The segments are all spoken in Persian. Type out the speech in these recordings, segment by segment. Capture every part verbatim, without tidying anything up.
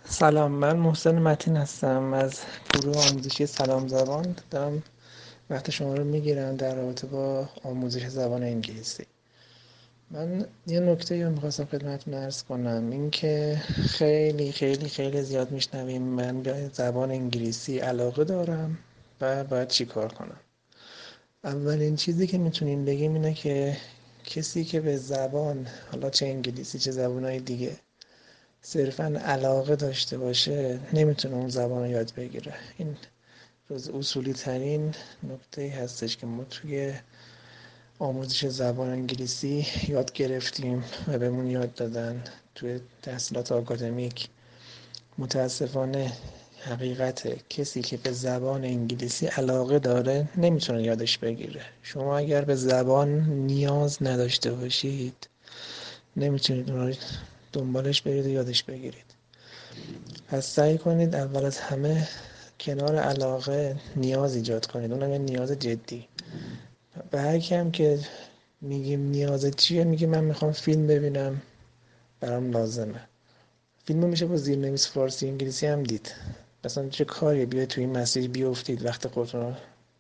سلام، من محسن متین هستم از گروه آموزشی سلام زبان. دارم وقت شما رو میگیرم در رابطه با آموزش زبان انگلیسی. من یه نکته رو میخواستم خدمتتون عرض کنم، این که خیلی خیلی خیلی زیاد میشنویم من به زبان انگلیسی علاقه دارم و باید چی کار کنم. اولین چیزی که میتونیم بگیم اینه که کسی که به زبان، حالا چه انگلیسی چه زبانهای دیگه، صرفاً علاقه داشته باشه نمیتونه اون زبان رو یاد بگیره. این جز اصولی ترین نکته هستش که ما توی آموزش زبان انگلیسی یاد گرفتیم و بهمون یاد دادن توی تحصیلات آکادمیک. متاسفانه حقیقت کسی که به زبان انگلیسی علاقه داره نمیتونه یادش بگیره. شما اگر به زبان نیاز نداشته باشید نمیتونید اون رو دنبالش برید و یادش بگیرید. پس سعی کنید اول از همه کنار علاقه نیاز ایجاد کنید، اونم یه نیاز جدی. به هر کیم که میگیم نیاز چیه، میگه من میخوام فیلم ببینم، برام لازمه. فیلمو میشه با زیرنویس فارسی انگلیسی هم دید. مثلا چه کاری بیاید توی این مسیر بیافتید وقت خودتون رو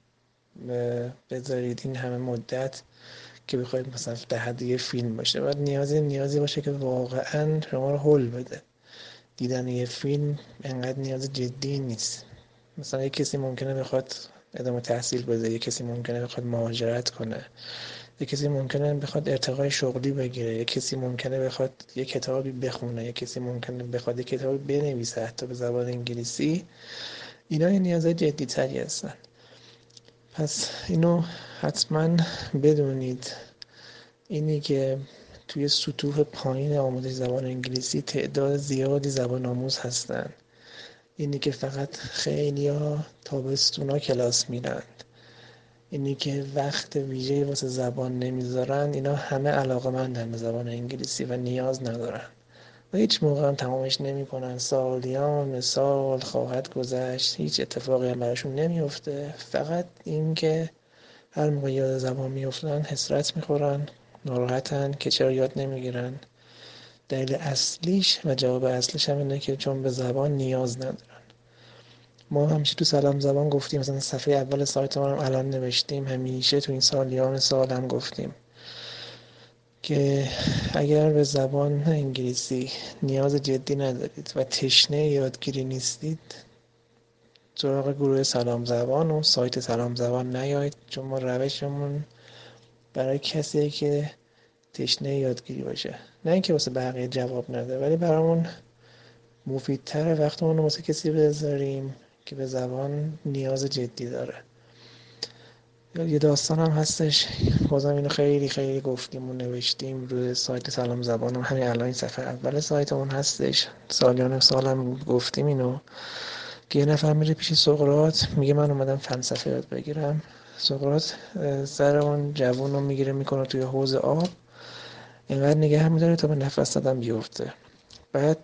بذارید این همه مدت که بخواید مثلا در حد یه فیلم باشه. باید نیازی نیازی باشه که واقعا شما رو هول بده. دیدن یه فیلم انقدر نیاز جدی نیست. مثلا یه کسی ممکنه بخواد ادامه تحصیل بده، یه کسی ممکنه بخواد مهاجرت کنه، یه کسی ممکنه بخواد ارتقای شغلی بگیره، یه کسی ممکنه بخواد یه کتابی بخونه، یه کسی ممکنه بخواد یه کتابی بنویسه حتی به زبان انگلیسی. اینا یه نیازهای جدی تری هستن. پس اینو حتما بدونید، اینی که توی سطوح پایین آموزش زبان انگلیسی تعداد زیادی زبان آموز هستن. اینی که فقط خیلی ها تابستونا کلاس میرن، اینی که وقت ویژه‌ای واسه زبان نمیذارن، اینا همه علاقه‌مندن به زبان انگلیسی و نیاز ندارن و هیچ موقع هم تمامش نمی‌کنن. سالیان سال خواهد گذشت، هیچ اتفاقی هم براشون نمیفته. فقط این که هر موقع یاد زبان میافتن حسرت میخورن، ناراحتن که چرا یاد نمیگیرن. دلیل اصلیش و جواب اصلیش هم اینه که چون به زبان نیاز ندارن. ما همیشه تو سلام زبان گفتیم، مثلا صفحه اول سایت ما هم الان نوشتیم، همیشه تو این سالیان سال هم گفتیم که اگر به زبان انگلیسی نیاز جدی ندارید و تشنه یادگیری نیستید، سراغ گروه سلام زبان و سایت سلام زبان نیایید، چون ما روشمون برای کسی که تشنه یادگیری باشه، نه اینکه واسه بقیه جواب نده، ولی برامون مفیدتره وقتمون رو واسه کسی بذاریم که به زبان نیاز جدی داره. یه داستان هم هستش، بازم اینو خیلی خیلی گفتیم و نوشتیم روی سایت سلام زبان، هم همین الان این صفحه اول سایتمون هستش، سالیان سال هم گفتیم اینو، که یه نفر میره پیش سقراط میگه من اومدم فلسفه یاد بگیرم. سقراط سر اون جوون رو میگیره میکنه توی حوض آب، اینقدر نگه میداره تا به نفس زدن بیفته. بعد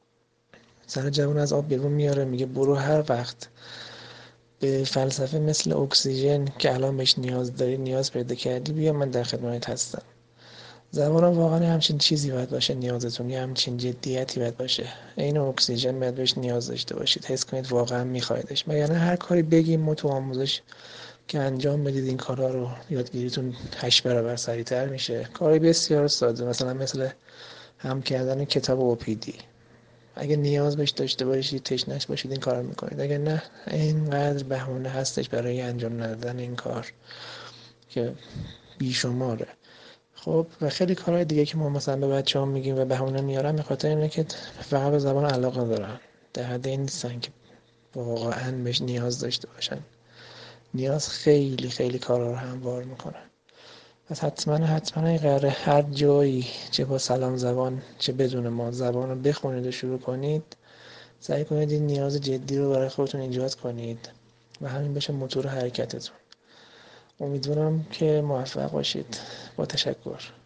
سر جوون از آب بیرون میاره، میگه برو هر وقت به فلسفه مثل اکسیژن که الان بهش نیاز داری نیاز پیدا کردی، بیا من در خدمتت هستم. زبان واقعا همچین چیزی باید باشه، نیازتون یه همچین جدیتی باید باشه. این اکسیژن باید بهش نیاز داشته باشید، حس کنید واقعا میخوایدش. مگر نه هر کاری بگیم ما تو آموزش که انجام بدید این کارا رو، یادگیریتون هشت برابر سریعتر میشه. کاری بسیار ساده، مثلا مثل هم کردن کتاب او پی دی. اگه نیاز بهش داشته باشید، تشنه‌اش باشید، این کارو میکنید. اگه نه، اینقدر بهونه هستش برای انجام ندادن این کار که بیشماره. خب و خیلی کارهای دیگه که ما مثلا به بچه‌ها میگیم و بهونه میارن، به خاطر اینه که فقط به زبان علاقه دارن، در حد این نیستن که واقعا بهش نیاز داشته باشن. نیاز خیلی خیلی کارا رو هموار میکنن. پس حتما حتما این قراره هر جایی، چه با سلام زبان چه بدون ما، زبان رو بخونید و شروع کنید، سعی کنید این نیاز جدی رو برای خودتون ایجاد کنید و همین بشه موتور حرکتتون. امیدوارم که موفق باشید. با تشکر.